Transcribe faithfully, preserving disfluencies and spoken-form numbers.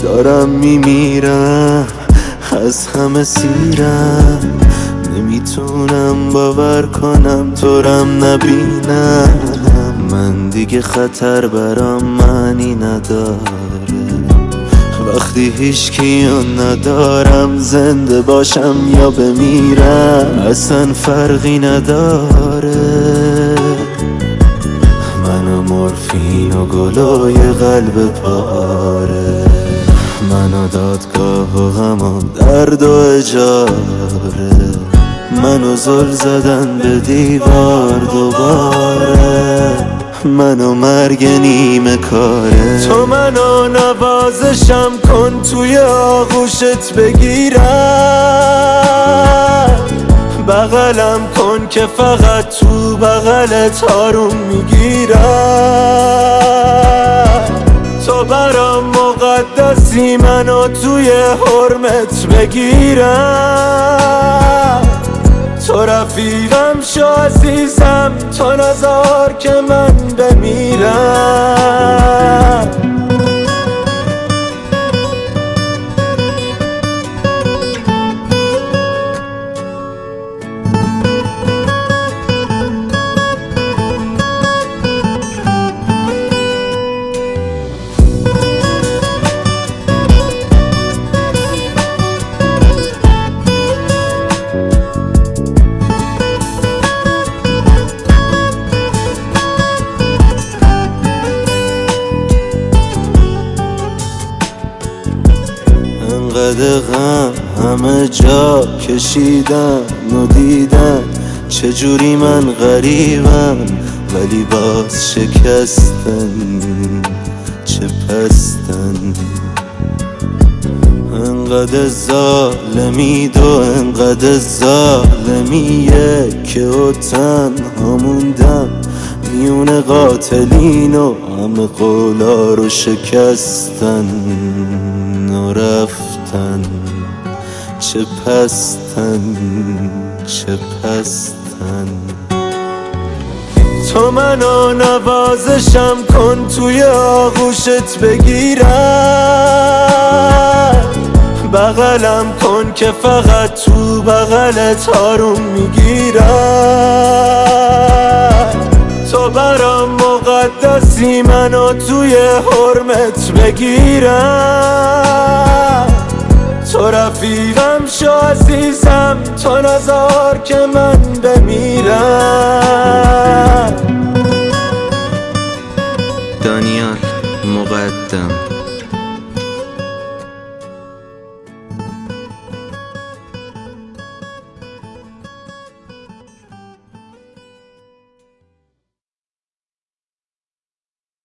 دارم میمیرم، از همه سیرم، نمیتونم باور کنم تورم نبینم. من دیگه خطر برام معنی نداره وقتی هیچ کیو ندارم، زنده باشم یا بمیرم اصلا فرقی نداره. منو مورفین و گلای قلب پاره، منو دادگاه و همون درد و اجاره، منو زل زدن به دیوار دوباره، منو مرگ نیمه کاره. تو منو نوازشم کن توی آغوشت بگیرم، بغلم کن که فقط تو بغلت آروم میگیرم. تو برام مقدسی منو توی حرمت بگیرم، تو رفیقم شو عزیزم، تو نذار که من بمیرم. انقدر غم همه جا کشیدم و دیدم چجوری من غریبم، ولی باز شکستن چه پستن. انقدر ظالمی دو انقدر ظالمیه که او تنها موندم میون قاتلین و همه قولا رو شکستن و رفتن چه پستن چه پستن. تو منو نوازشم کن توی آغوشت بگیرم، بغلم کن که فقط تو بغلت آروم میگیرم. تو برام مقدسی منو توی حرمت بگیرم، تو رفیقم شو عزیزم، تو نذار که من بمیرم. دانیال مقدم